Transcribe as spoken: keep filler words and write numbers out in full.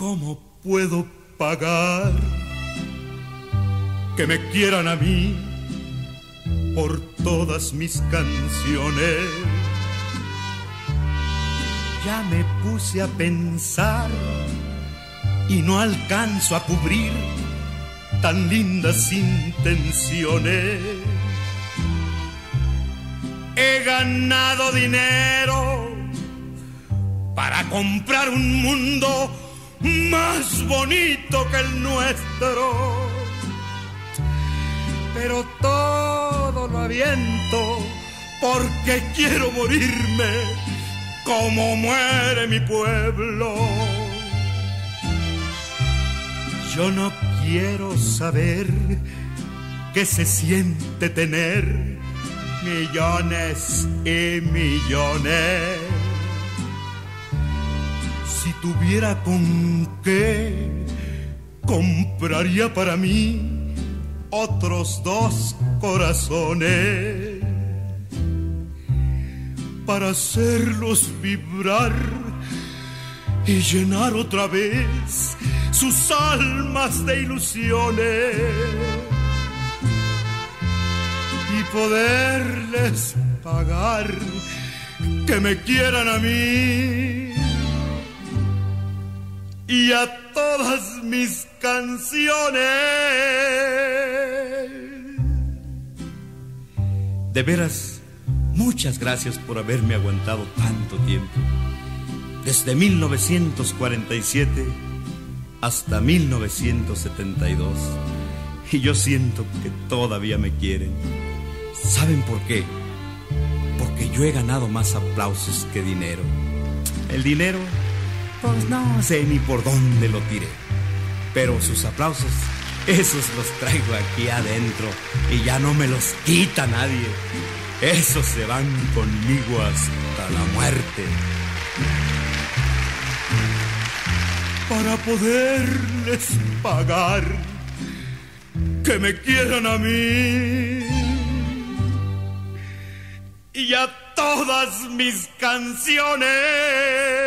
¿Cómo puedo pagar que me quieran a mí por todas mis canciones? Ya me puse a pensar y no alcanzo a cubrir tan lindas intenciones. He ganado dinero para comprar un mundo más bonito que el nuestro, pero todo lo aviento porque quiero morirme como muere mi pueblo. Yo no quiero saber qué se siente tener millones y millones. Si tuviera con qué, compraría para mí otros dos corazones para hacerlos vibrar y llenar otra vez sus almas de ilusiones y poderles pagar que me quieran a mí y a todas mis canciones. De veras, muchas gracias por haberme aguantado tanto tiempo. Desde mil novecientos cuarenta y siete hasta mil novecientos setenta y dos. Y yo siento que todavía me quieren. ¿Saben por qué? Porque yo he ganado más aplausos que dinero. El dinero, pues no sé ni por dónde lo tiré. Pero sus aplausos, esos los traigo aquí adentro y ya no me los quita nadie. Esos se van conmigo hasta la muerte. Para poderles pagar que me quieran a mí y a todas mis canciones.